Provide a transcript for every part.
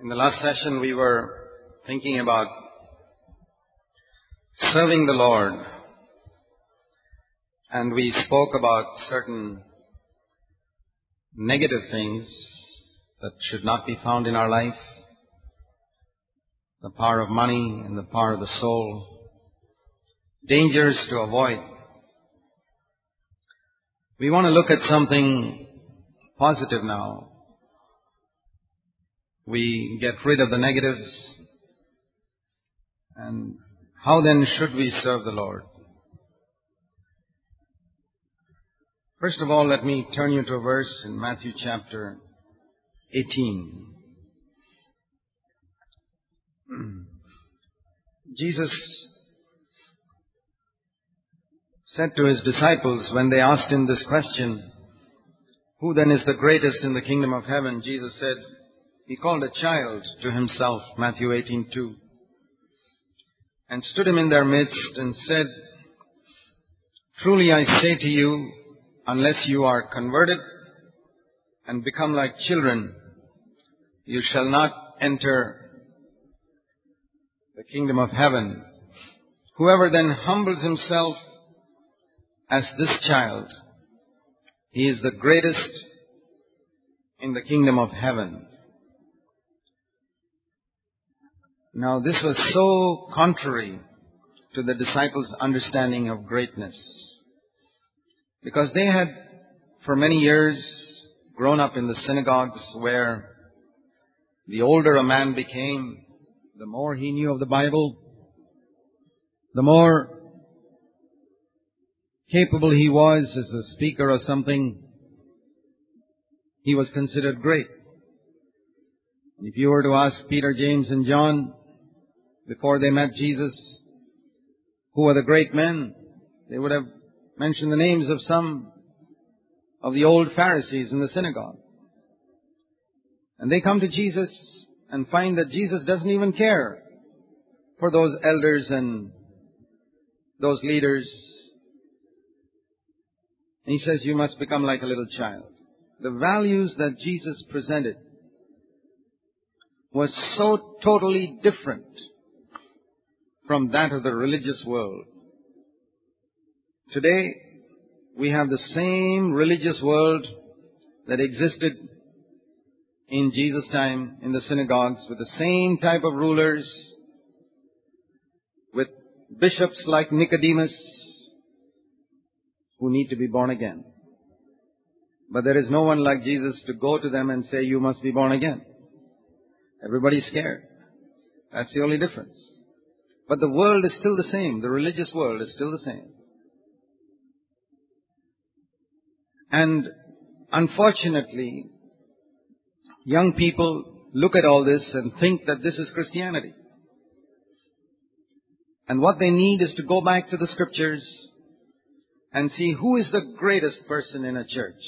In the last session, we were thinking about serving the Lord, and we spoke about certain negative things that should not be found in our life, the power of money and the power of the soul, dangers to avoid. We want to look at something positive now. We get rid of the negatives, and how then should we serve the Lord? First of all, let me turn you to a verse in Matthew chapter 18. Jesus said to His disciples when they asked Him this question, "Who then is the greatest in the kingdom of heaven?" Jesus said, He called a child to Himself, Matthew 18:2, and stood him in their midst and said, "Truly I say to you, unless you are converted and become like children, you shall not enter the kingdom of heaven. Whoever then humbles himself as this child, he is the greatest in the kingdom of heaven." Now this was so contrary to the disciples' understanding of greatness, because they had for many years grown up in the synagogues where the older a man became, the more he knew of the Bible, the more capable he was as a speaker or something, he was considered great. If you were to ask Peter, James, and John, before they met Jesus, who were the great men, they would have mentioned the names of some of the old Pharisees in the synagogue. And they come to Jesus and find that Jesus doesn't even care for those elders and those leaders. And He says, "You must become like a little child." The values that Jesus presented was so totally different from that of the religious world. Today, we have the same religious world that existed in Jesus' time in the synagogues, with the same type of rulers, with bishops like Nicodemus who need to be born again. But there is no one like Jesus to go to them and say, "You must be born again." Everybody's scared. That's the only difference. But the world is still the same. The religious world is still the same. And unfortunately, young people look at all this and think that this is Christianity. And what they need is to go back to the Scriptures and see who is the greatest person in a church.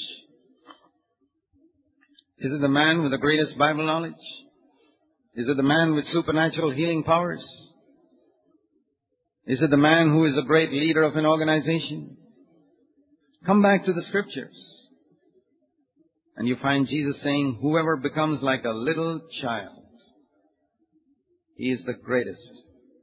Is it the man with the greatest Bible knowledge? Is it the man with supernatural healing powers? Is it the man who is a great leader of an organization? Come back to the Scriptures, and you find Jesus saying, "Whoever becomes like a little child, he is the greatest."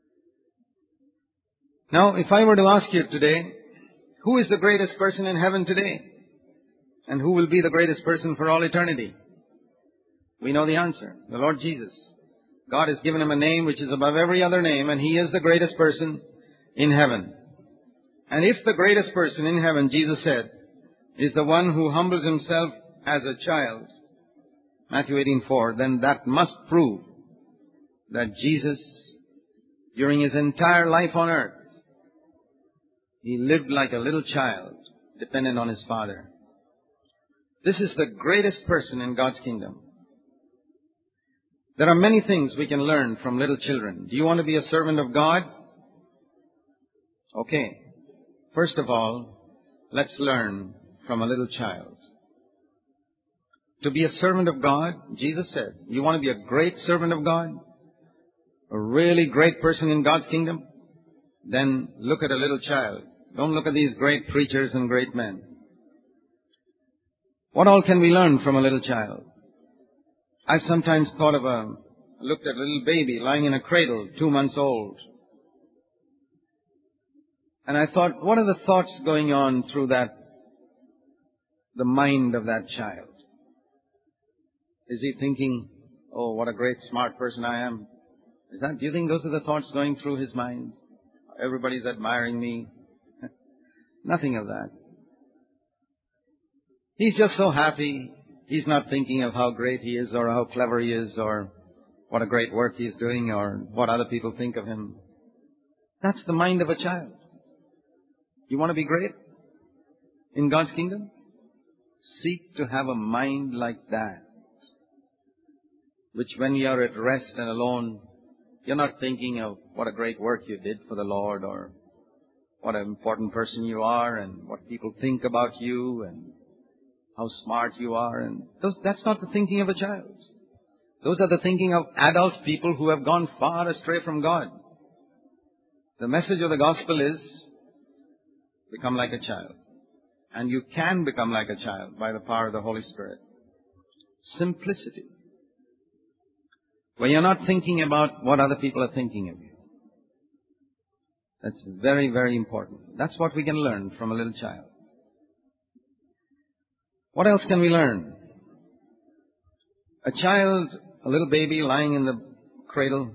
Now, if I were to ask you today, who is the greatest person in heaven today? And who will be the greatest person for all eternity? We know the answer. The Lord Jesus. God has given Him a name which is above every other name, and He is the greatest person in heaven. And if the greatest person in heaven, Jesus said, is the one who humbles himself as a child, Matthew 18:4, then that must prove that Jesus, during His entire life on earth, He lived like a little child, dependent on His Father. This is the greatest person in God's kingdom. There are many things we can learn from little children. Do you want to be a servant of God? Okay. First of all, let's learn from a little child. To be a servant of God, Jesus said, you want to be a great servant of God? A really great person in God's kingdom? Then look at a little child. Don't look at these great preachers and great men. What all can we learn from a little child? I've sometimes thought of a I looked at a little baby lying in a cradle, 2 months old. And I thought, what are the thoughts going on through the mind of that child? Is he thinking, oh, what a great smart person I am? Do you think those are the thoughts going through his mind? Everybody's admiring me. Nothing of that. He's just so happy. He's not thinking of how great he is or how clever he is or what a great work he's doing or what other people think of him. That's the mind of a child. You want to be great in God's kingdom? Seek to have a mind like that, which when you are at rest and alone, you're not thinking of what a great work you did for the Lord or what an important person you are and what people think about you and how smart you are. And that's not the thinking of a child. Those are the thinking of adult people who have gone far astray from God. The message of the gospel is, become like a child. And you can become like a child by the power of the Holy Spirit. Simplicity. Where you're not thinking about what other people are thinking of you. That's very, very important. That's what we can learn from a little child. What else can we learn? A child, a little baby lying in the cradle,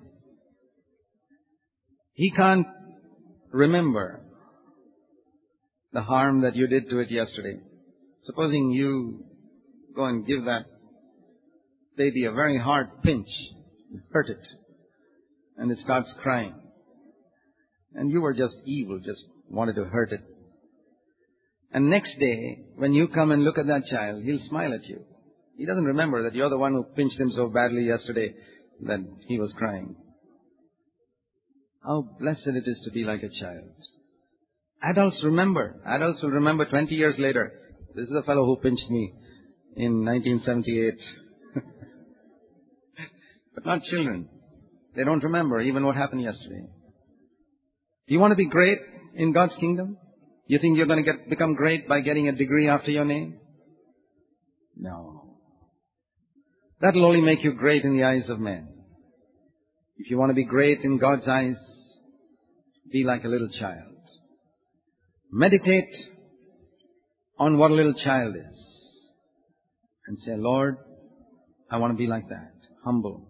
he can't remember the harm that you did to it yesterday. Supposing you go and give that baby a very hard pinch, you hurt it, and it starts crying. And you were just evil, just wanted to hurt it. And next day, when you come and look at that child, he'll smile at you. He doesn't remember that you're the one who pinched him so badly yesterday that he was crying. How blessed it is to be like a child. Adults remember. Adults will remember 20 years later. This is the fellow who pinched me in 1978. But not children. They don't remember even what happened yesterday. Do you want to be great in God's kingdom? You think you're going to become great by getting a degree after your name? No. That'll only make you great in the eyes of men. If you want to be great in God's eyes, be like a little child. Meditate on what a little child is. And say, Lord, I want to be like that. Humble.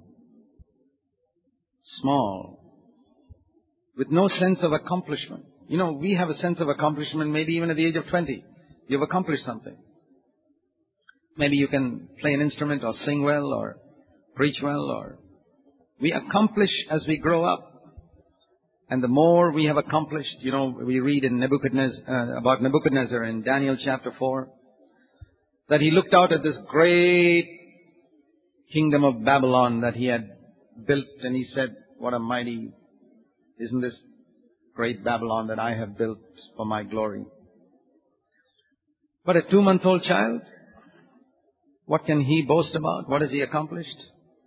Small. With no sense of accomplishment. You know, we have a sense of accomplishment maybe even at the age of 20. You've accomplished something. Maybe you can play an instrument or sing well or preach well, or we accomplish as we grow up. And the more we have accomplished, you know, we read in about Nebuchadnezzar in Daniel chapter 4, that he looked out at this great kingdom of Babylon that he had built, and he said, what a mighty, isn't this great Babylon that I have built for my glory? But a 2-month-old child, what can he boast about? What has he accomplished?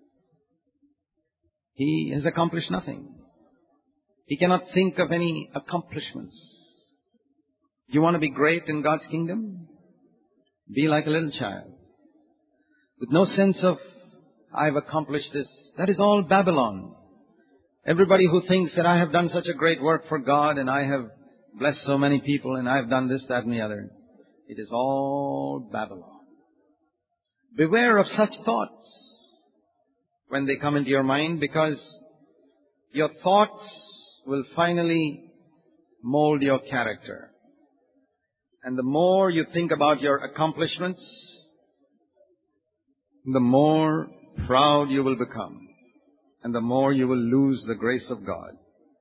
He has accomplished nothing. He cannot think of any accomplishments. Do you want to be great in God's kingdom? Be like a little child. With no sense of, I've accomplished this. That is all Babylon. Everybody who thinks that I have done such a great work for God and I have blessed so many people and I've done this, that and the other. It is all Babylon. Beware of such thoughts when they come into your mind, because your thoughts will finally mold your character. And the more you think about your accomplishments, the more proud you will become. And the more you will lose the grace of God.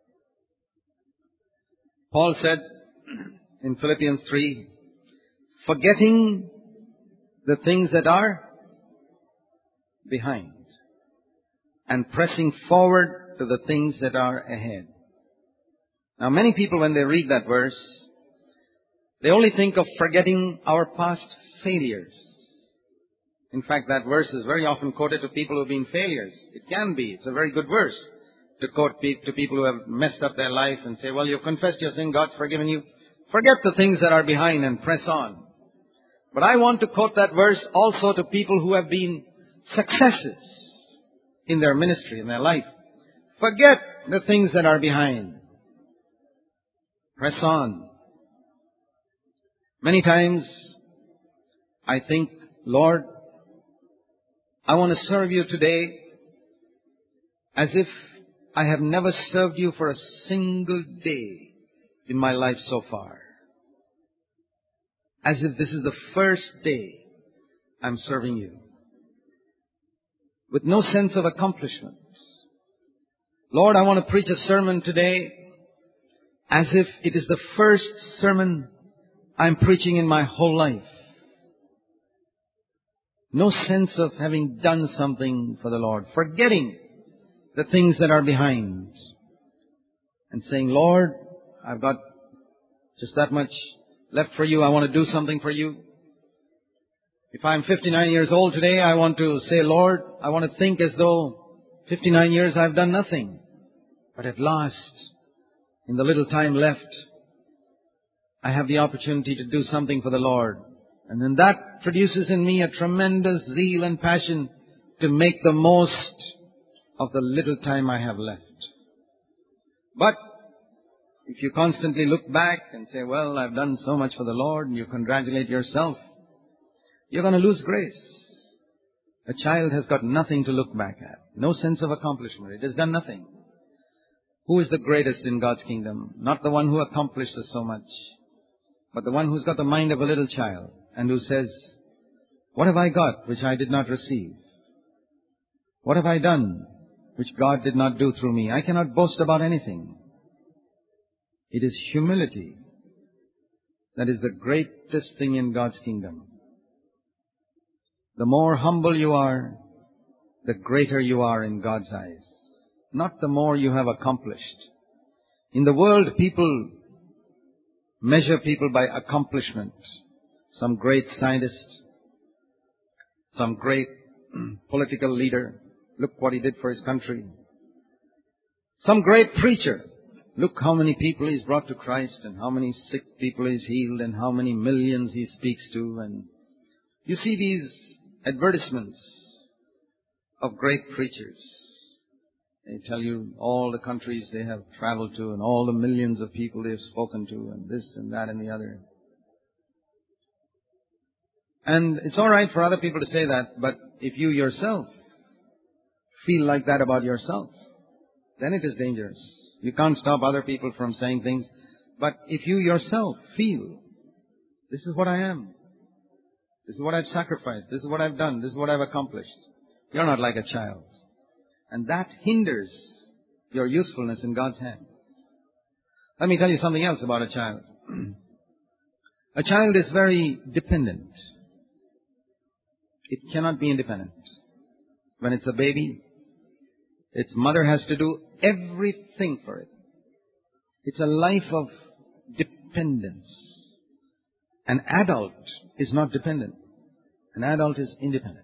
Paul said in Philippians 3, forgetting the things that are behind and pressing forward to the things that are ahead. Now, many people, when they read that verse, they only think of forgetting our past failures. In fact, that verse is very often quoted to people who have been failures. It can be. It's a very good verse to quote to people who have messed up their life and say, well, you've confessed your sin, God's forgiven you. Forget the things that are behind and press on. But I want to quote that verse also to people who have been successes in their ministry, in their life. Forget the things that are behind. Press on. Many times I think, Lord, I want to serve you today as if I have never served you for a single day in my life so far. As if this is the first day I'm serving you. With no sense of accomplishment. Lord, I want to preach a sermon today as if it is the first sermon I'm preaching in my whole life. No sense of having done something for the Lord. Forgetting the things that are behind. And saying, Lord, I've got just that much left for you. I want to do something for you. If I'm 59 years old today, I want to say, Lord, I want to think as though 59 years I've done nothing. But at last, in the little time left, I have the opportunity to do something for the Lord. And then that produces in me a tremendous zeal and passion to make the most of the little time I have left. But if you constantly look back and say, well, I've done so much for the Lord, and you congratulate yourself, you're going to lose grace. A child has got nothing to look back at. No sense of accomplishment. It has done nothing. Who is the greatest in God's kingdom? Not the one who accomplishes so much, but the one who's got the mind of a little child and who says, what have I got which I did not receive? What have I done which God did not do through me? I cannot boast about anything. It is humility that is the greatest thing in God's kingdom. The more humble you are, the greater you are in God's eyes. Not the more you have accomplished. In the world, people measure people by accomplishment. Some great scientist, some great political leader, look what he did for his country. Some great preacher, look how many people he's brought to Christ and how many sick people he's healed and how many millions he speaks to. And you see these advertisements of great preachers. They tell you all the countries they have traveled to and all the millions of people they have spoken to and this and that and the other. And it's all right for other people to say that, but if you yourself feel like that about yourself, then it is dangerous. You can't stop other people from saying things, but if you yourself feel, this is what I am, this is what I've sacrificed, this is what I've done, this is what I've accomplished, you're not like a child. And that hinders your usefulness in God's hand. Let me tell you something else about a child. A child is very dependent. It cannot be independent. When it's a baby, its mother has to do everything for it. It's a life of dependence. An adult is not dependent. An adult is independent.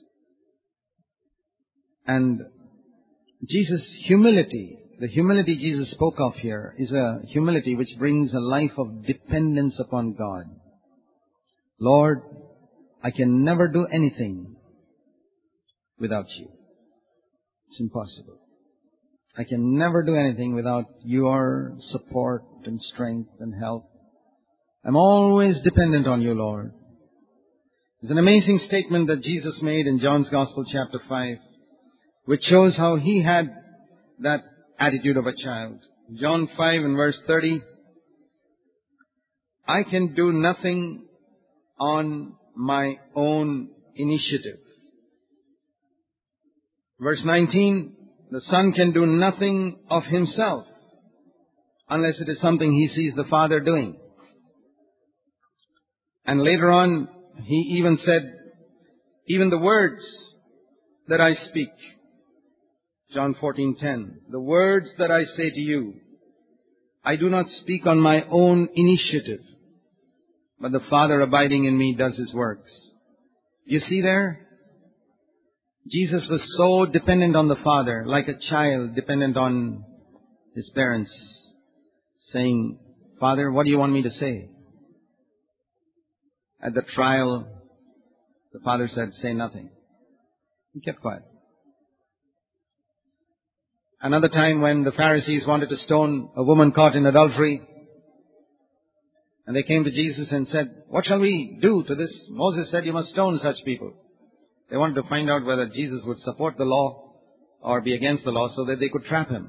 And Jesus' humility, the humility Jesus spoke of here, is a humility which brings a life of dependence upon God. Lord, I can never do anything without you. It's impossible. I can never do anything without your support and strength and help. I'm always dependent on you, Lord. There's an amazing statement that Jesus made in John's Gospel, chapter 5, which shows how he had that attitude of a child. John 5 and verse 30, I can do nothing on my own initiative. Verse 19, the Son can do nothing of himself unless it is something he sees the Father doing. And later on, he even said, even the words that I speak, John 14:10, the words that I say to you, I do not speak on my own initiative, but the Father abiding in me does His works. You see there? Jesus was so dependent on the Father, like a child dependent on his parents, saying, Father, what do you want me to say? At the trial, the Father said, say nothing. He kept quiet. Another time when the Pharisees wanted to stone a woman caught in adultery, and they came to Jesus and said, "What shall we do to this? Moses said you must stone such people." They wanted to find out whether Jesus would support the law or be against the law so that they could trap him.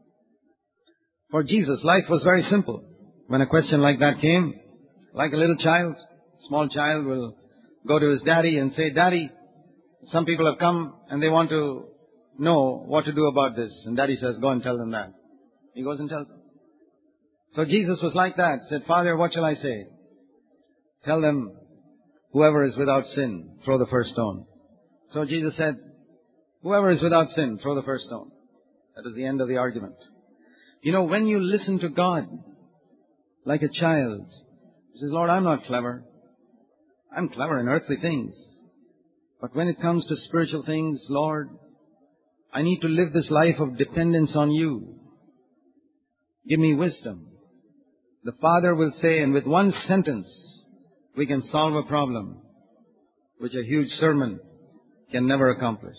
For Jesus, life was very simple. When a question like that came, like a little child, small child will go to his daddy and say, "Daddy, some people have come and they want to know what to do about this." And daddy says, "Go and tell them that." He goes and tells them. So Jesus was like that. Said, "Father, what shall I say?" "Tell them, whoever is without sin, throw the first stone." So Jesus said, "Whoever is without sin, throw the first stone." That is the end of the argument. You know, when you listen to God like a child, he says, "Lord, I'm not clever. I'm clever in earthly things. But when it comes to spiritual things, Lord, I need to live this life of dependence on you. Give me wisdom." The Father will say, and with one sentence, we can solve a problem which a huge sermon can never accomplish.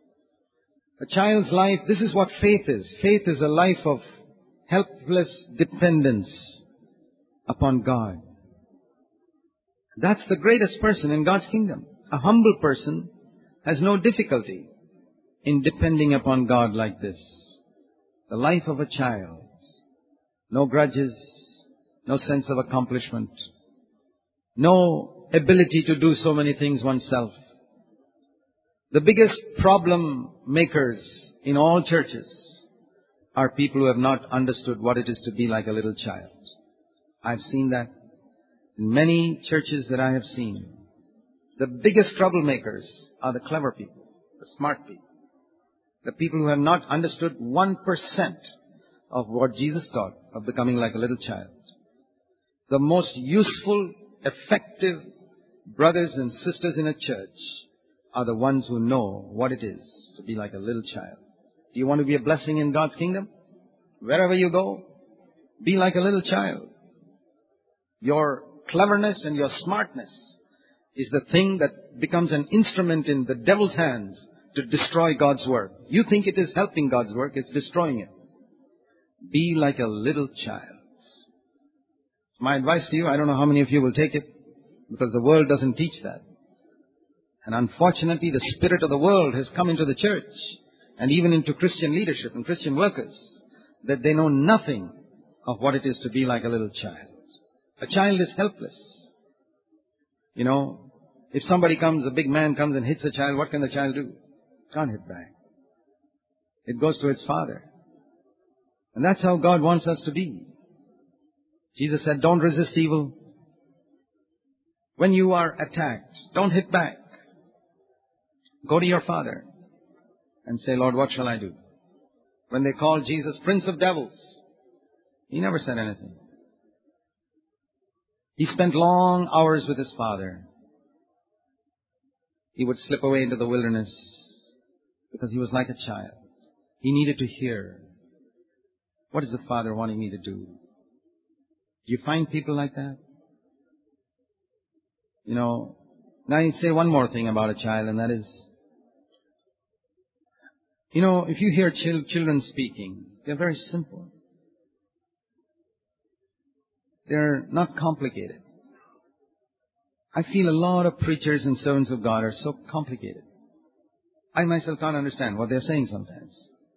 A child's life, this is what faith is. Faith is a life of helpless dependence upon God. That's the greatest person in God's kingdom. A humble person has no difficulty in depending upon God like this. The life of a child. No grudges, no sense of accomplishment, no ability to do so many things oneself. The biggest problem makers in all churches are people who have not understood what it is to be like a little child. I've seen that in many churches that I have seen. The biggest troublemakers are the clever people, the smart people, the people who have not understood 1% of what Jesus taught of becoming like a little child. The most useful, effective brothers and sisters in a church are the ones who know what it is to be like a little child. Do you want to be a blessing in God's kingdom? Wherever you go, be like a little child. Your cleverness and your smartness is the thing that becomes an instrument in the devil's hands to destroy God's work. You think it is helping God's work, it's destroying it. Be like a little child. It's my advice to you. I don't know how many of you will take it, because the world doesn't teach that. And unfortunately, the spirit of the world has come into the church and even into Christian leadership and Christian workers, that they know nothing of what it is to be like a little child. A child is helpless. You know, if somebody comes, a big man comes and hits a child, what can the child do? Can't hit back. It goes to its father. And that's how God wants us to be. Jesus said, "Don't resist evil. When you are attacked, don't hit back. Go to your Father and say, 'Lord, what shall I do?'" When they called Jesus Prince of Devils, he never said anything. He spent long hours with his Father. He would slip away into the wilderness because he was like a child. He needed to hear, what is the Father wanting me to do? Do you find people like that? You know, now I say one more thing about a child, and that is, you know, if you hear children speaking, they're very simple. They're not complicated. I feel a lot of preachers and servants of God are so complicated. I myself can't understand what they're saying sometimes.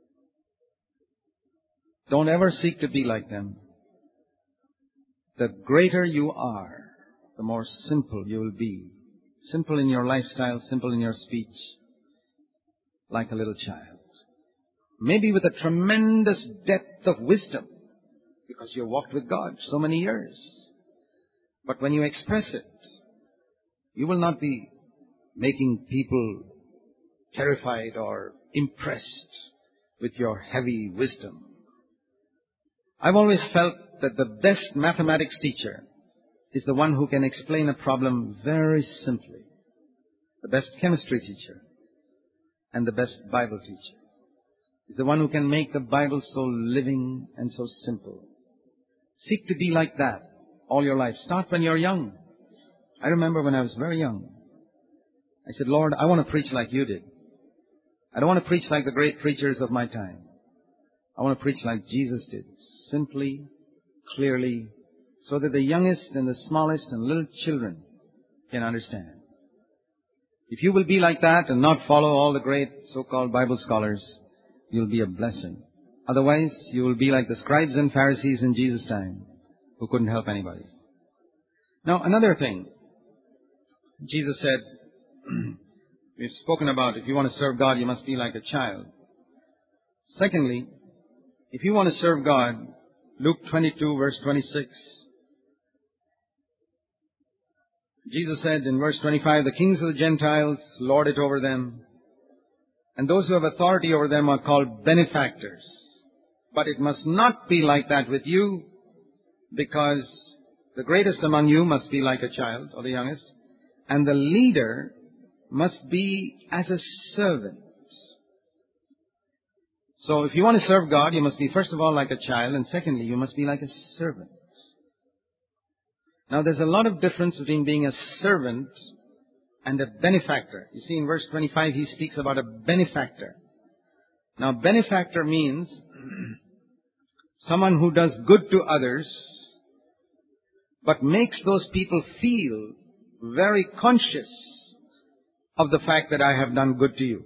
Don't ever seek to be like them. The greater you are, the more simple you will be. Simple in your lifestyle, simple in your speech, like a little child. Maybe with a tremendous depth of wisdom, because you walked with God so many years. But when you express it, you will not be making people terrified or impressed with your heavy wisdom. I've always felt that the best mathematics teacher is the one who can explain a problem very simply. The best chemistry teacher and the best Bible teacher is the one who can make the Bible so living and so simple. Seek to be like that all your life. Start when you're young. I remember when I was very young, I said, "Lord, I want to preach like you did. I don't want to preach like the great preachers of my time. I want to preach like Jesus did, simply, clearly, so that the youngest and the smallest and little children can understand. If you will be like that and not follow all the great so-called Bible scholars, you'll be a blessing. Otherwise, you will be like the scribes and Pharisees in Jesus' time, who couldn't help anybody. Now, another thing, Jesus said, we've spoken about if you want to serve God, you must be like a child. Secondly, if you want to serve God, Luke 22, verse 26, Jesus said in verse 25, the kings of the Gentiles lord it over them, and those who have authority over them are called benefactors. But it must not be like that with you, because the greatest among you must be like a child, or the youngest, and the leader must be as a servant. So if you want to serve God, you must be first of all like a child, and secondly, you must be like a servant. Now there's a lot of difference between being a servant and a benefactor. You see in verse 25 he speaks about a benefactor. Now benefactor means someone who does good to others, but makes those people feel very conscious of the fact that I have done good to you.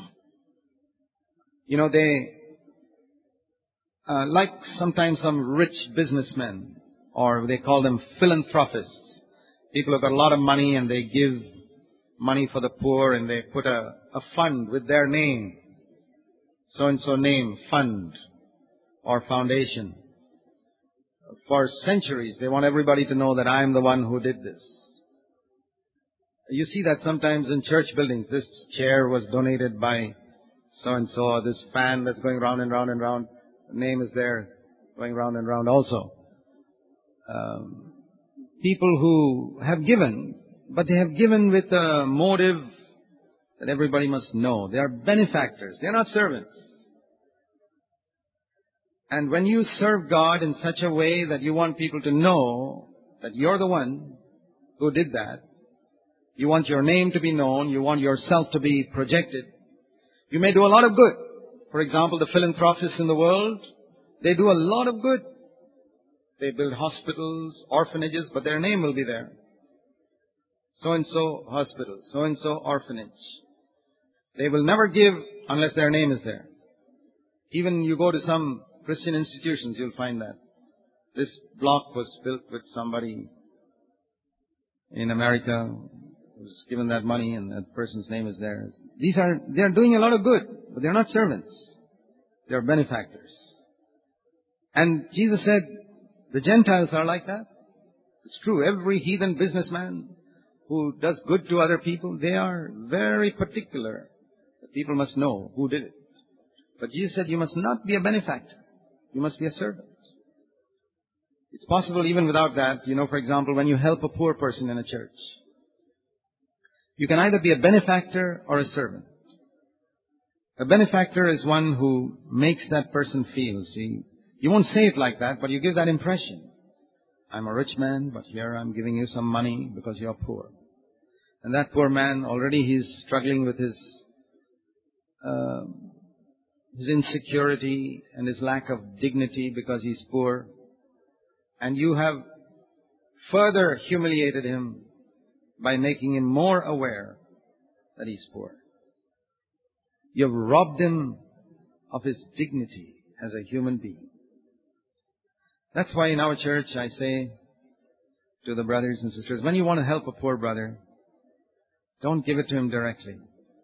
You know, they, like sometimes some rich businessmen, or they call them philanthropists. People who got a lot of money and they give money for the poor and they put a fund with their name. So-and-so name, fund or foundation. For centuries, they want everybody to know that I am the one who did this. You see that sometimes in church buildings. This chair was donated by so-and-so, or this fan that's going round and round and round, the name is there, going round and round also. People who have given, but they have given with a motive that everybody must know. They are benefactors. They are not servants. And when you serve God in such a way that you want people to know that you're the one who did that, you want your name to be known, you want yourself to be projected, you may do a lot of good. For example, the philanthropists in the world, they do a lot of good. They build hospitals, orphanages, but their name will be there. So-and-so hospital, so-and-so orphanage. They will never give unless their name is there. Even you go to some Christian institutions, you'll find that. This block was built with somebody in America who's given that money, and that person's name is there. They are doing a lot of good, but they're not servants. They're benefactors. And Jesus said, the Gentiles are like that. It's true. Every heathen businessman who does good to other people, they are very particular. The people must know who did it. But Jesus said, you must not be a benefactor. You must be a servant. It's possible even without that. You know, for example, when you help a poor person in a church, you can either be a benefactor or a servant. A benefactor is one who makes that person feel, see. You won't say it like that, but you give that impression. I'm a rich man, but here I'm giving you some money because you're poor. And that poor man, already he's struggling with his insecurity and his lack of dignity because he's poor. And you have further humiliated him by making him more aware that he's poor. You've robbed him of his dignity as a human being. That's why in our church I say to the brothers and sisters, when you want to help a poor brother, don't give it to him directly.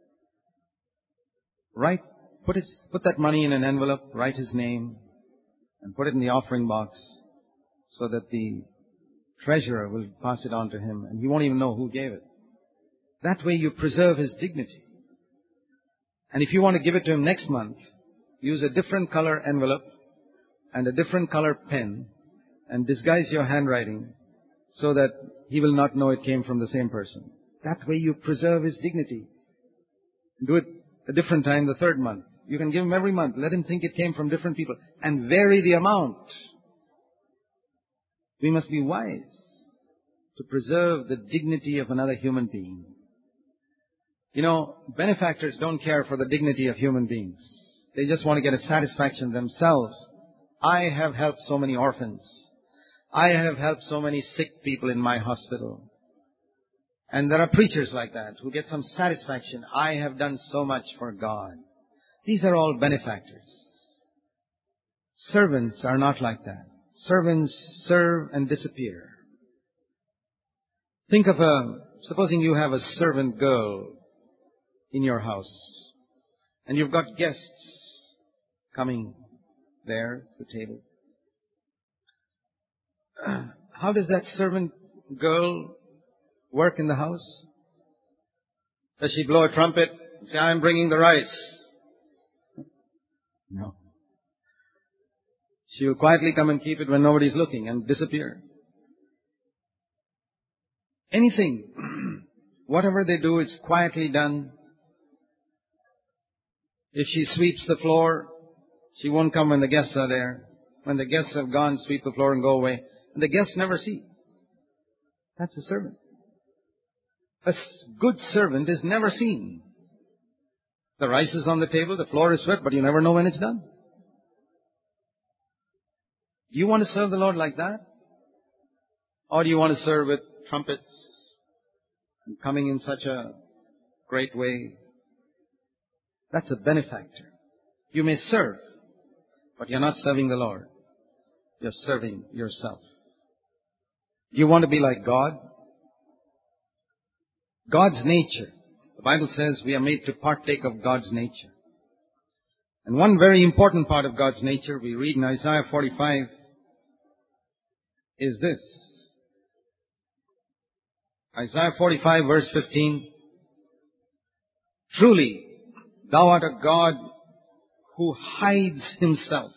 Put that money in an envelope, write his name, and put it in the offering box so that the treasurer will pass it on to him and he won't even know who gave it. That way you preserve his dignity. And if you want to give it to him next month, use a different color envelope and a different color pen and disguise your handwriting so that he will not know it came from the same person. That way you preserve his dignity. Do it a different time the third month. You can give him every month. Let him think it came from different people and vary the amount. We must be wise to preserve the dignity of another human being. You know, benefactors don't care for the dignity of human beings. They just want to get a satisfaction themselves. I have helped so many orphans. I have helped so many sick people in my hospital. And there are preachers like that who get some satisfaction. I have done so much for God. These are all benefactors. Servants are not like that. Servants serve and disappear. Think of supposing you have a servant girl in your house, and you've got guests coming there to the table. How does that servant girl work in the house? Does she blow a trumpet and say, I'm bringing the rice? No. She will quietly come and keep it when nobody's looking and disappear. Anything, whatever they do, it's quietly done. If she sweeps the floor, she won't come when the guests are there. When the guests have gone, sweep the floor and go away. And the guests never see. That's a servant. A good servant is never seen. The rice is on the table, the floor is swept, but you never know when it's done. Do you want to serve the Lord like that? Or do you want to serve with trumpets and coming in such a great way? That's a benefactor. You may serve, but you're not serving the Lord. You're serving yourself. Do you want to be like God? God's nature. The Bible says we are made to partake of God's nature. And one very important part of God's nature we read in Isaiah 45 is this. Isaiah 45 verse 15. Truly, thou art a God who hides himself,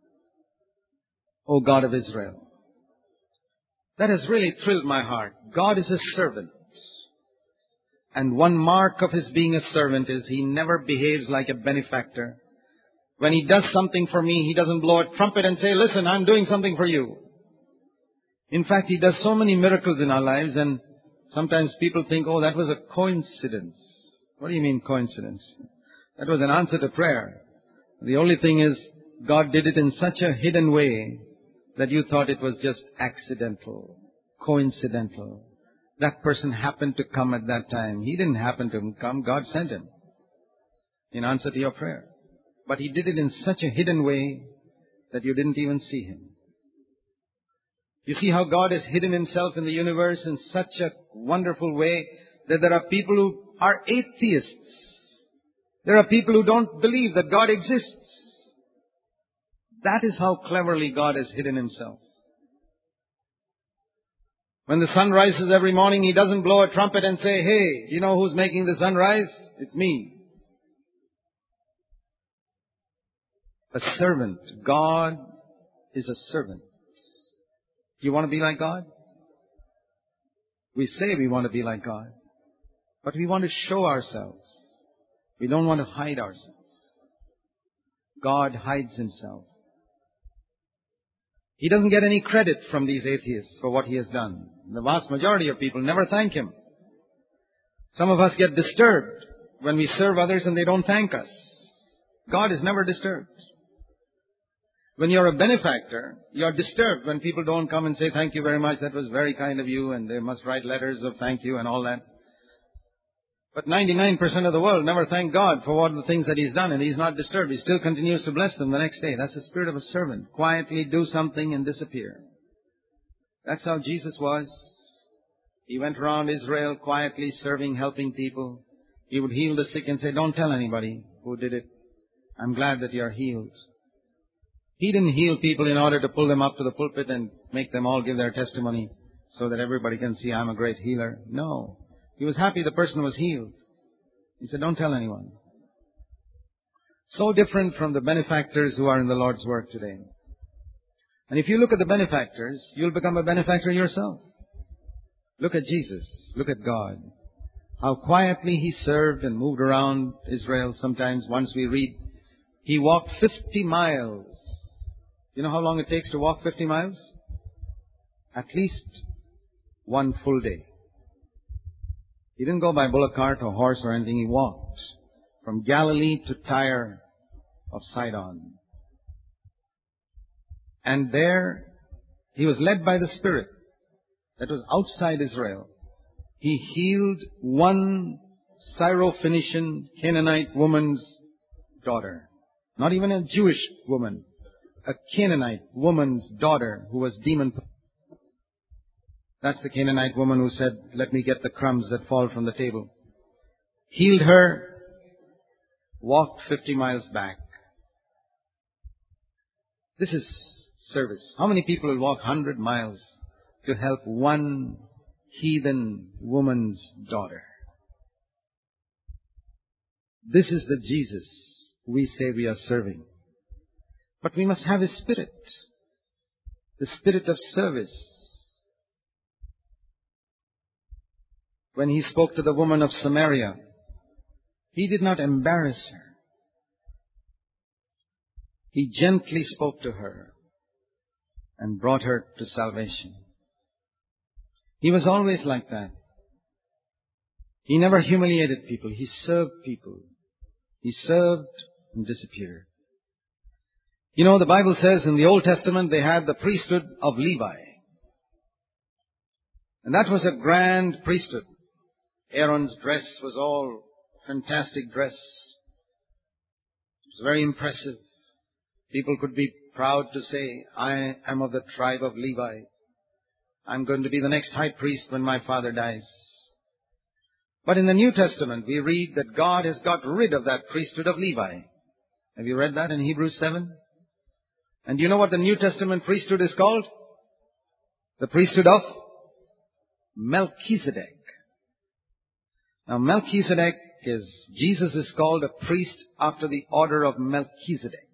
O God of Israel. That has really thrilled my heart. God is a servant. And one mark of his being a servant is he never behaves like a benefactor. When he does something for me, he doesn't blow a trumpet and say, listen, I'm doing something for you. In fact, he does so many miracles in our lives, and sometimes people think, oh, that was a coincidence. What do you mean coincidence? That was an answer to prayer. The only thing is, God did it in such a hidden way that you thought it was just accidental, coincidental. That person happened to come at that time. He didn't happen to come. God sent him in answer to your prayer. But he did it in such a hidden way that you didn't even see him. You see how God has hidden himself in the universe in such a wonderful way that there are people who are atheists. There are people who don't believe that God exists. That is how cleverly God has hidden himself. When the sun rises every morning, he doesn't blow a trumpet and say, hey, do you know who's making the sun rise? It's me. A servant. God is a servant. Do you want to be like God? We say we want to be like God, but we want to show ourselves. We don't want to hide ourselves. God hides himself. He doesn't get any credit from these atheists for what he has done. The vast majority of people never thank him. Some of us get disturbed when we serve others and they don't thank us. God is never disturbed. When you're a benefactor, you're disturbed when people don't come and say, thank you very much, that was very kind of you, and they must write letters of thank you and all that. But 99% of the world never thank God for what the things that he's done, and he's not disturbed. He still continues to bless them the next day. That's the spirit of a servant. Quietly do something and disappear. That's how Jesus was. He went around Israel quietly serving, helping people. He would heal the sick and say, don't tell anybody who did it. I'm glad that you're healed. He didn't heal people in order to pull them up to the pulpit and make them all give their testimony so that everybody can see I'm a great healer. No. He was happy the person was healed. He said, don't tell anyone. So different from the benefactors who are in the Lord's work today. And if you look at the benefactors, you'll become a benefactor yourself. Look at Jesus. Look at God. How quietly he served and moved around Israel. Sometimes, once we read, he walked 50 miles. You know how long it takes to walk 50 miles? At least one full day. He didn't go by bullock cart or horse or anything. He walked from Galilee to Tyre. of Sidon. And there he was led by the Spirit that was outside Israel. He healed one Syrophoenician Canaanite woman's daughter. Not even a Jewish woman. A Canaanite woman's daughter who was demon-possessed. That's the Canaanite woman who said, "Let me get the crumbs that fall from the table." Healed her, walked 50 miles back. This is service. How many people will walk 100 miles to help one heathen woman's daughter? This is the Jesus we say we are serving. But we must have His Spirit, the spirit of service. When He spoke to the woman of Samaria, He did not embarrass her. He gently spoke to her and brought her to salvation. He was always like that. He never humiliated people. He served people. He served and disappeared. You know, the Bible says in the Old Testament they had the priesthood of Levi. And that was a grand priesthood. Aaron's dress was all fantastic dress. It was very impressive. People could be proud to say, "I am of the tribe of Levi. I'm going to be the next high priest when my father dies." But in the New Testament, we read that God has got rid of that priesthood of Levi. Have you read that in Hebrews 7? And do you know what the New Testament priesthood is called? The priesthood of Melchizedek. Now Melchizedek Jesus is called a priest after the order of Melchizedek.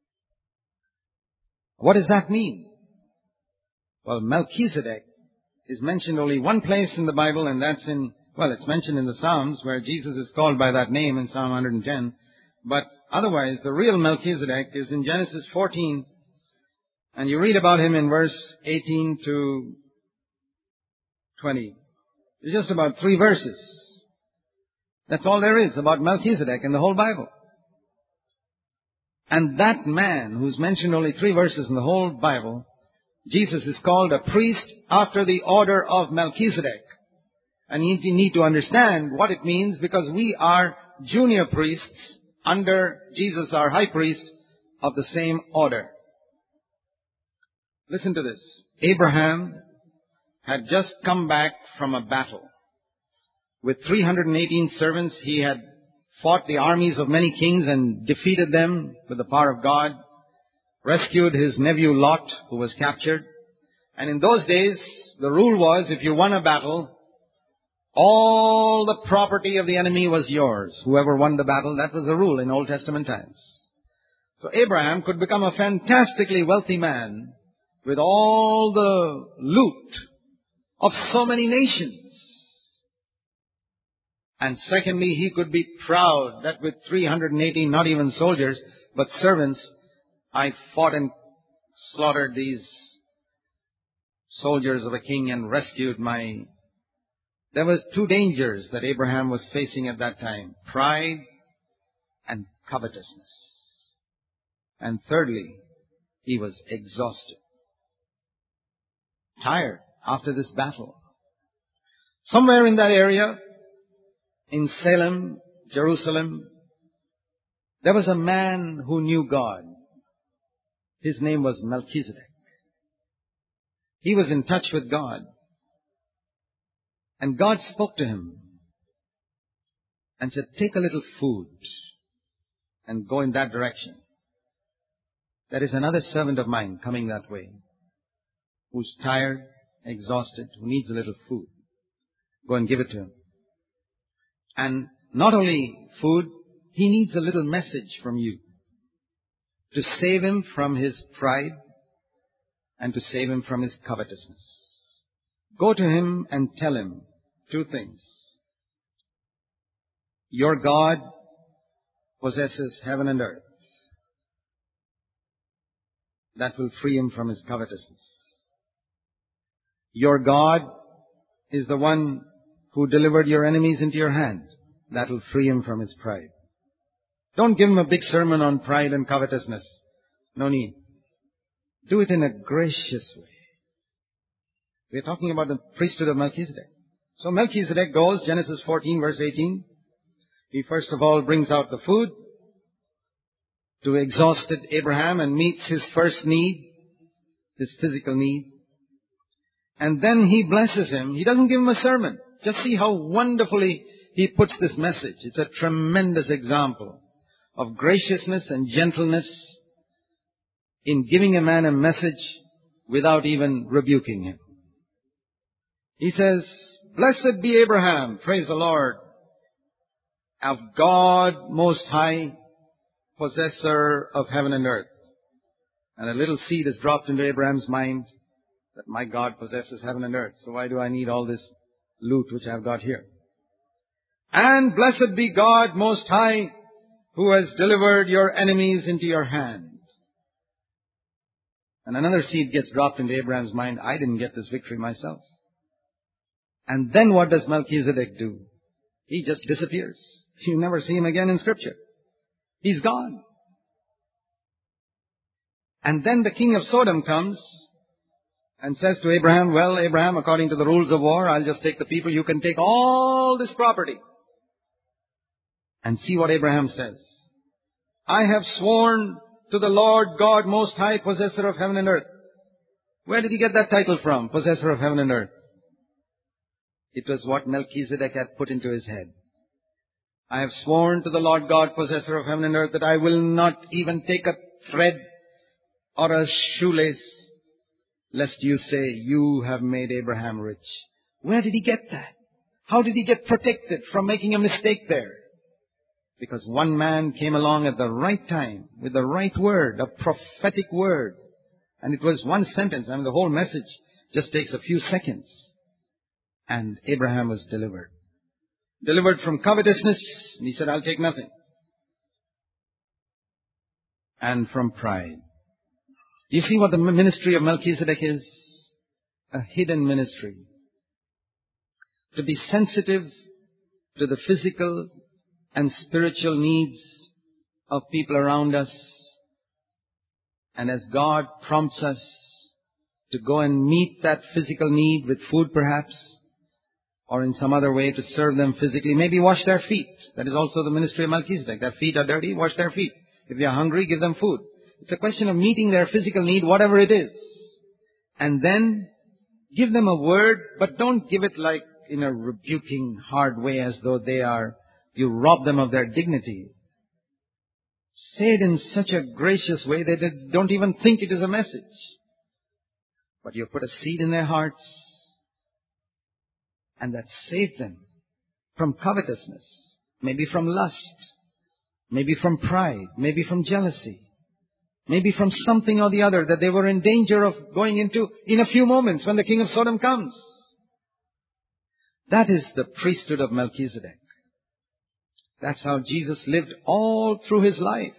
What does that mean? Well, Melchizedek is mentioned only one place in the Bible, and that's it's mentioned in the Psalms where Jesus is called by that name in Psalm 110. But otherwise, the real Melchizedek is in Genesis 14, and you read about him in verse 18 to 20. It's just about 3 verses. That's all there is about Melchizedek in the whole Bible. And that man, who's mentioned only 3 verses in the whole Bible, Jesus is called a priest after the order of Melchizedek. And you need to understand what it means, because we are junior priests under Jesus, our high priest, of the same order. Listen to this. Abraham had just come back from a battle. With 318 servants, he had fought the armies of many kings and defeated them with the power of God, rescued his nephew Lot, who was captured. And in those days, the rule was, if you won a battle, all the property of the enemy was yours. Whoever won the battle, that was the rule in Old Testament times. So Abraham could become a fantastically wealthy man with all the loot of so many nations. And secondly, he could be proud that with 318, not even soldiers, but servants, I fought and slaughtered these soldiers of a king and rescued my... There was 2 dangers that Abraham was facing at that time: pride and covetousness. And thirdly, he was exhausted, tired after this battle. Somewhere in that area, in Salem, Jerusalem, there was a man who knew God. His name was Melchizedek. He was in touch with God. And God spoke to him and said, "Take a little food and go in that direction. There is another servant of mine coming that way, who's tired, exhausted, who needs a little food. Go and give it to him. And not only food, he needs a little message from you to save him from his pride and to save him from his covetousness. Go to him and tell him 2 things. Your God possesses heaven and earth. That will free him from his covetousness. Your God is the one who delivered your enemies into your hand. That will free him from his pride. Don't give him a big sermon on pride and covetousness. No need. Do it in a gracious way. We're talking about the priesthood of Melchizedek. So Melchizedek goes, Genesis 14 verse 18. He first of all brings out the food to exhausted Abraham and meets his first need, his physical need. And then he blesses him. He doesn't give him a sermon. Just see how wonderfully he puts this message. It's a tremendous example of graciousness and gentleness in giving a man a message without even rebuking him. He says, "Blessed be Abraham," praise the Lord, "of God Most High, possessor of heaven and earth." And a little seed is dropped into Abraham's mind that my God possesses heaven and earth. So why do I need all this loot which I've got here? "And blessed be God Most High, who has delivered your enemies into your hand." And another seed gets dropped into Abraham's mind. I didn't get this victory myself. And then what does Melchizedek do? He just disappears. You never see him again in Scripture. He's gone. And then the king of Sodom comes and says to Abraham, "Well, Abraham, according to the rules of war, I'll just take the people. You can take all this property." And see what Abraham says. "I have sworn to the Lord God Most High, possessor of heaven and earth." Where did he get that title from, possessor of heaven and earth? It was what Melchizedek had put into his head. "I have sworn to the Lord God, possessor of heaven and earth, that I will not even take a thread or a shoelace, lest you say, 'You have made Abraham rich.'" Where did he get that? How did he get protected from making a mistake there? Because one man came along at the right time with the right word, a prophetic word. And it was one sentence. I mean, the whole message just takes a few seconds. And Abraham was delivered. Delivered from covetousness. He said, "I'll take nothing." And from pride. Do you see what the ministry of Melchizedek is? A hidden ministry. To be sensitive to the physical and spiritual needs of people around us. And as God prompts us to go and meet that physical need with food perhaps, or in some other way to serve them physically, maybe wash their feet. That is also the ministry of Melchizedek. Their feet are dirty, wash their feet. If they are hungry, give them food. It's a question of meeting their physical need, whatever it is. And then give them a word, but don't give it like in a rebuking, hard way as though you rob them of their dignity. Say it in such a gracious way that they don't even think it is a message. But you put a seed in their hearts, and that saved them from covetousness, maybe from lust, maybe from pride, maybe from jealousy, maybe from something or the other that they were in danger of going into in a few moments when the king of Sodom comes. That is the priesthood of Melchizedek. That's how Jesus lived all through his life.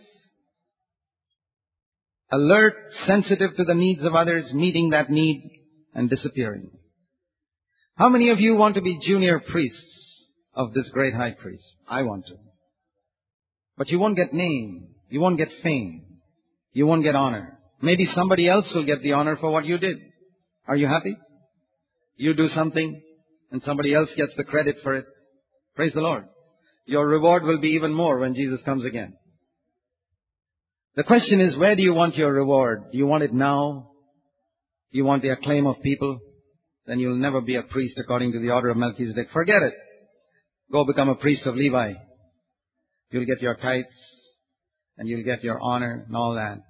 Alert, sensitive to the needs of others, meeting that need and disappearing. How many of you want to be junior priests of this great high priest? I want to. But you won't get name. You won't get fame. You won't get honor. Maybe somebody else will get the honor for what you did. Are you happy? You do something and somebody else gets the credit for it. Praise the Lord. Your reward will be even more when Jesus comes again. The question is, where do you want your reward? Do you want it now? Do you want the acclaim of people? Then you'll never be a priest according to the order of Melchizedek. Forget it. Go become a priest of Levi. You'll get your tithes and you'll get your honor and all that.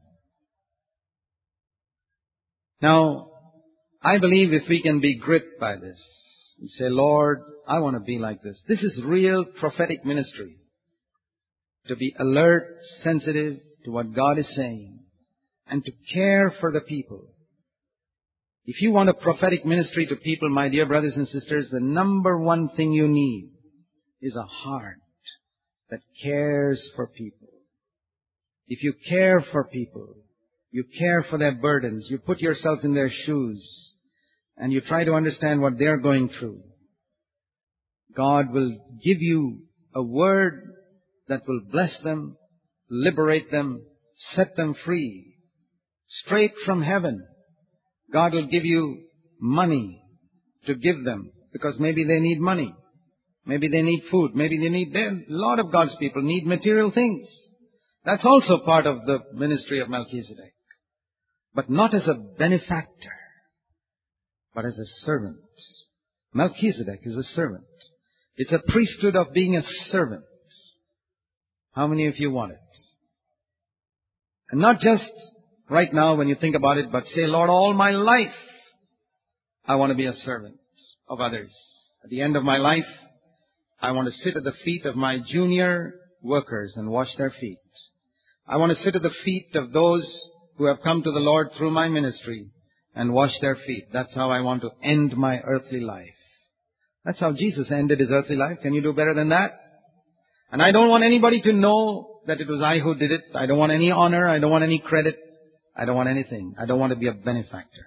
Now, I believe if we can be gripped by this, and say, "Lord, I want to be like this." This is real prophetic ministry. To be alert, sensitive to what God is saying, and to care for the people. If you want a prophetic ministry to people, my dear brothers and sisters, the number one thing you need is a heart that cares for people. If you care for people, you care for their burdens, you put yourself in their shoes, and you try to understand what they're going through, God will give you a word that will bless them liberate them, set them free. Straight from heaven. God will give you money to give them because maybe they need money. Maybe they need food. Maybe a lot of God's people need material things. That's also part of the ministry of Melchizedek. But not as a benefactor, but as a servant. Melchizedek is a servant. It's a priesthood of being a servant. How many of you want it? And not just right now when you think about it, but say, Lord, all my life, I want to be a servant of others. At the end of my life, I want to sit at the feet of my junior workers and wash their feet. I want to sit at the feet of those who have come to the Lord through my ministry and wash their feet. That's how I want to end my earthly life. That's how Jesus ended His earthly life. Can you do better than that? And I don't want anybody to know that it was I who did it. I don't want any honor. I don't want any credit. I don't want anything. I don't want to be a benefactor.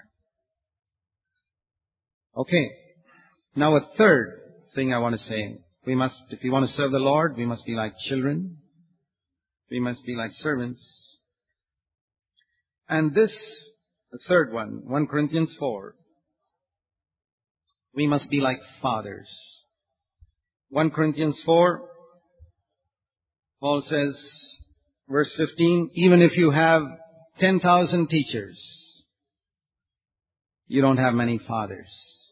Okay. Now a third thing I want to say. If you want to serve the Lord, we must be like children. We must be like servants. And the third one, 1 Corinthians 4. We must be like fathers. 1 Corinthians 4, Paul says, verse 15, even if you have 10,000 teachers, you don't have many fathers.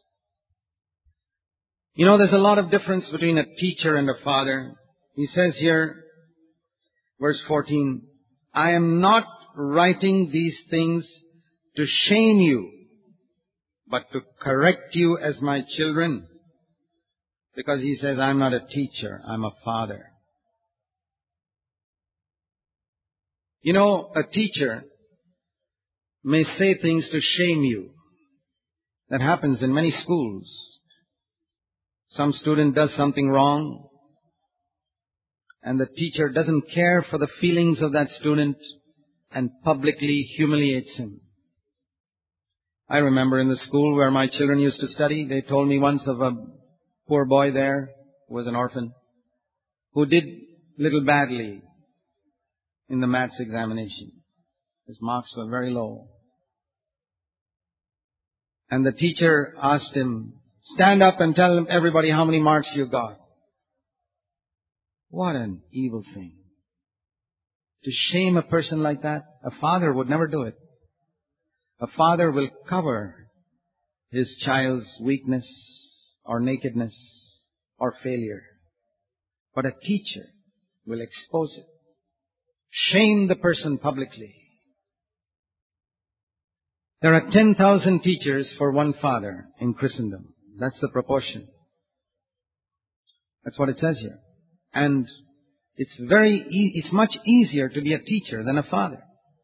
You know, there's a lot of difference between a teacher and a father. He says here, verse 14, I am not writing these things to shame you, but to correct you as my children. Because he says, I'm not a teacher, I'm a father. You know, a teacher may say things to shame you. That happens in many schools. Some student does something wrong, and the teacher doesn't care for the feelings of that student and publicly humiliates him. I remember in the school where my children used to study, they told me once of a poor boy there who was an orphan, who did little badly in the maths examination. His marks were very low. And the teacher asked him, stand up and tell everybody how many marks you got. What an evil thing. To shame a person like that, a father would never do it. A father will cover his child's weakness or nakedness or failure. But a teacher will expose it. Shame the person publicly. There are 10,000 teachers for one father in Christendom. That's the That's what it says here. And it's much easier to be a teacher than a father.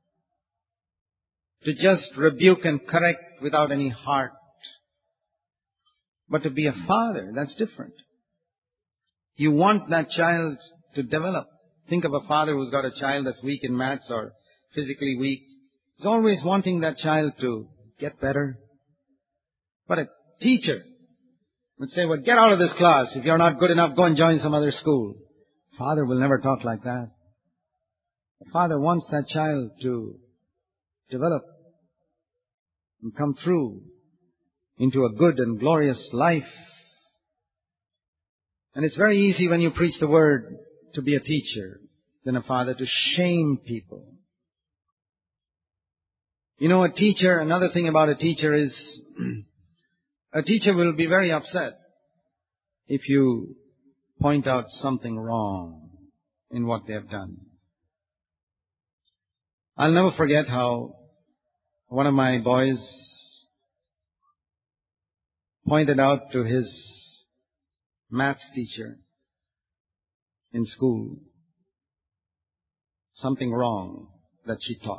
To just rebuke and correct without any heart. But to be a father, that's different. You want that child to develop. Think of a father who's got a child that's weak in maths or physically weak. He's always wanting that child to get better. But a teacher would say, well, get out of this class. If you're not good enough, go and join some other school. Father will never talk like that. The father wants that child to develop and come through into a good and glorious life. And it's very easy when you preach the word to be a teacher than a father to shame people. You know, another thing about a teacher is, a teacher will be very upset if you point out something wrong in what they have done. I'll never forget how one of my boys pointed out to his maths teacher in school something wrong that she taught.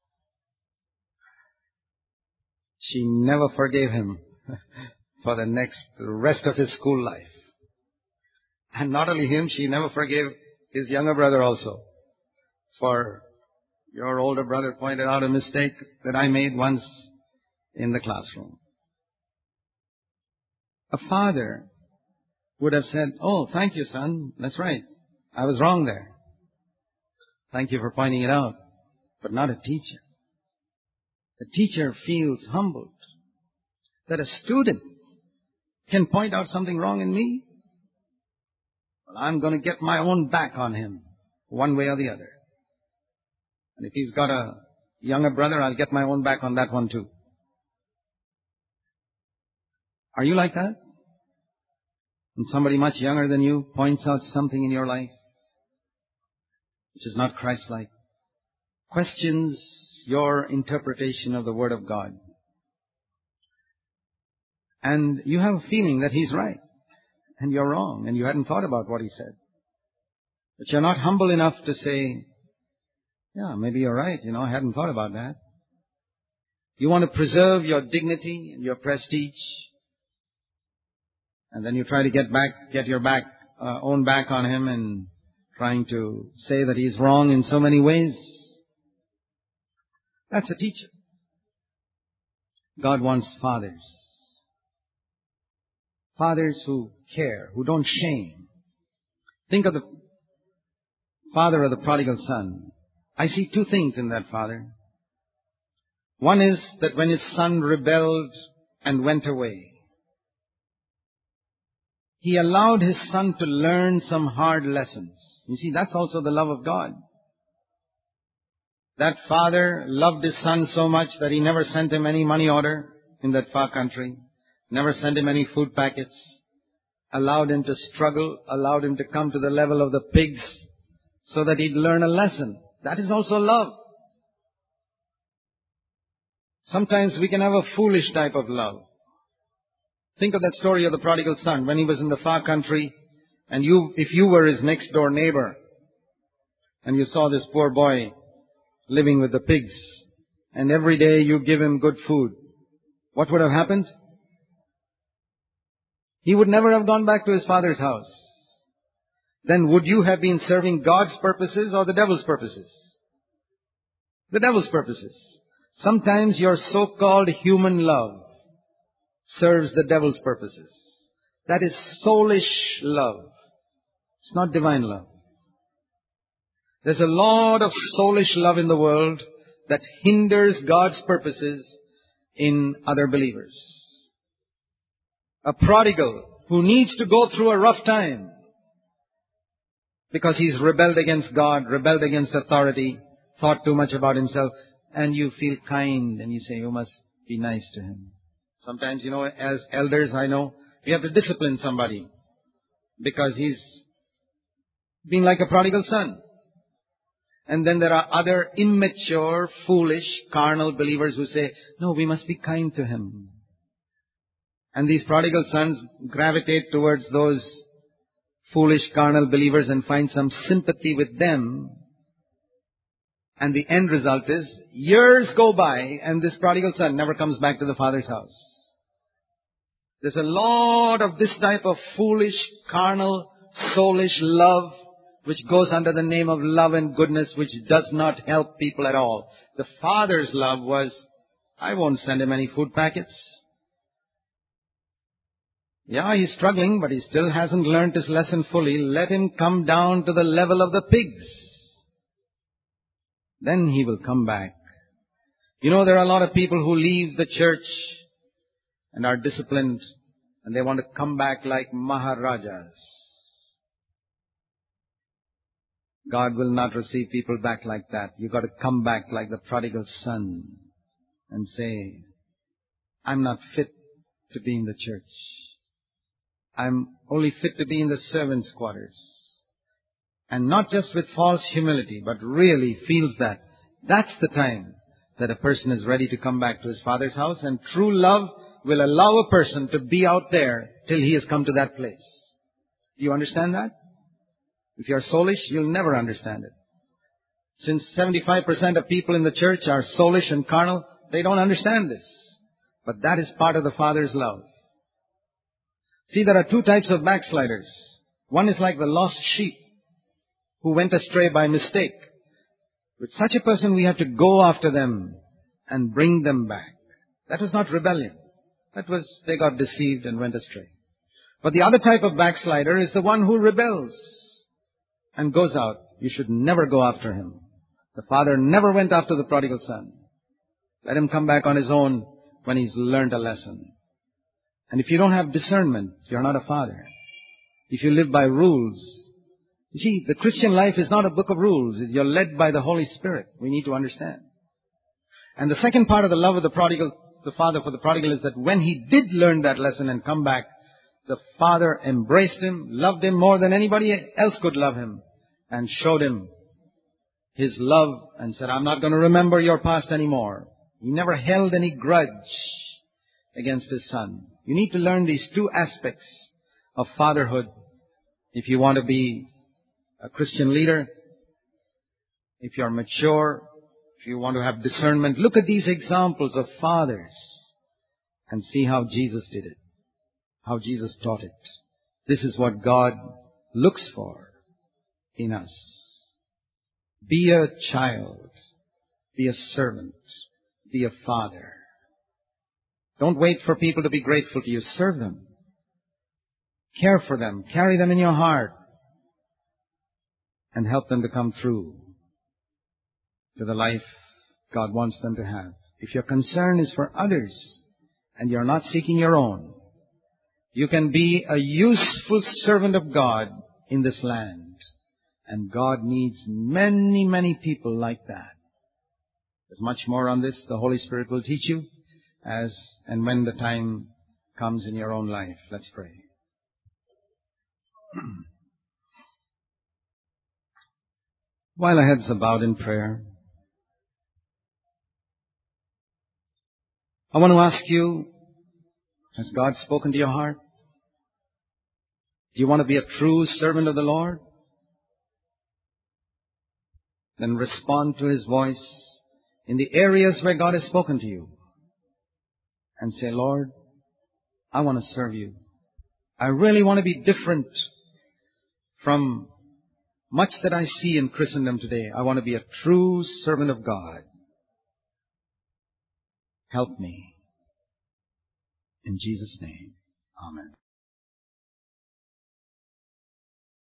She never forgave him for the rest of his school life. And not only him, she never forgave his younger brother also. For your older brother pointed out a mistake that I made once in the classroom. A father would have said, oh, thank you, son. That's right. I was wrong there. Thank you for pointing it out. But not a teacher. The teacher feels humbled that a student can point out something wrong in me. Well, I'm going to get my own back on him, one way or the other. And if he's got a younger brother, I'll get my own back on that one too. Are you like that? When somebody much younger than you points out something in your life which is not Christ-like, questions your interpretation of the Word of God, and you have a feeling that he's right and you're wrong and you hadn't thought about what he said, but you're not humble enough to say, yeah, maybe you're right, I hadn't thought about that. You want to preserve your dignity and your prestige, and then you try to get your own back on him and trying to say that he's wrong in so many ways. That's a teacher. God wants fathers. Fathers who care, who don't shame. Think of the father of the prodigal son. I see two things in that father. One is that when his son rebelled and went away, he allowed his son to learn some hard lessons. You see, that's also the love of God. That father loved his son so much that he never sent him any money order in that far country, never sent him any food packets, allowed him to struggle, allowed him to come to the level of the pigs so that he'd learn a lesson. That is also love. Sometimes we can have a foolish type of love. Think of that story of the prodigal son when he was in the far country, and if you were his next door neighbor and you saw this poor boy living with the pigs, and every day you give him good food, what would have happened? He would never have gone back to his father's house. Then would you have been serving God's purposes or the devil's purposes? The devil's purposes. Sometimes your so-called human love serves the devil's purposes. That is soulish love. It's not divine love. There's a lot of soulish love in the world that hinders God's purposes in other believers. A prodigal who needs to go through a rough time because he's rebelled against God, rebelled against authority, thought too much about himself, and you feel kind and you say, you must be nice to him. Sometimes, as elders, I know, we have to discipline somebody because he's been like a prodigal son. And then there are other immature, foolish, carnal believers who say, no, we must be kind to him. And these prodigal sons gravitate towards those foolish, carnal believers and find some sympathy with them. And the end result is, years go by and this prodigal son never comes back to the father's house. There's a lot of this type of foolish, carnal, soulish love which goes under the name of love and goodness, which does not help people at all. The father's love was, I won't send him any food packets. Yeah, he's struggling, but he still hasn't learned his lesson fully. Let him come down to the level of the pigs. Then he will come back. There are a lot of people who leave the church and are disciplined, and they want to come back like Maharajas. God will not receive people back like that. You've got to come back like the prodigal son and say, I'm not fit to be in the church. I'm only fit to be in the servants' quarters. And not just with false humility, but really feels that. That's the time that a person is ready to come back to his father's house, and true love will allow a person to be out there till he has come to that place. Do you understand that? If you're soulish, you'll never understand it. Since 75% of people in the church are soulish and carnal, they don't understand this. But that is part of the Father's love. See, there are two types of backsliders. One is like the lost sheep who went astray by mistake. With such a person, we have to go after them and bring them back. That was not rebellion. That was, they got deceived and went astray. But the other type of backslider is the one who rebels and goes out. You should never go after him. The father never went after the prodigal son. Let him come back on his own when he's learned a lesson. And if you don't have discernment, you're not a father. If you live by rules, you see, the Christian life is not a book of rules. You're led by the Holy Spirit. We need to understand. And the second part of the love of the father for the prodigal is that when he did learn that lesson and come back, the father embraced him, loved him more than anybody else could love him, and showed him his love and said, I'm not going to remember your past anymore. He never held any grudge against his son. You need to learn these two aspects of fatherhood if you want to be a Christian leader, if you're mature, if you want to have discernment. Look at these examples of fathers and see how Jesus did it, how Jesus taught it. This is what God looks for in us. Be a child, be a servant, be a father. Don't wait for people to be grateful to you. Serve them. Care for them. Carry them in your heart. And help them to come through to the life God wants them to have. If your concern is for others and you're not seeking your own, you can be a useful servant of God in this land. And God needs many, many people like that. There's much more on this the Holy Spirit will teach you as and when the time comes in your own life. Let's pray. While our heads are bowed in prayer, I want to ask you, has God spoken to your heart? Do you want to be a true servant of the Lord? Then respond to His voice in the areas where God has spoken to you. And say, Lord, I want to serve you. I really want to be different from much that I see in Christendom today. I want to be a true servant of God. Help me. In Jesus' name, amen.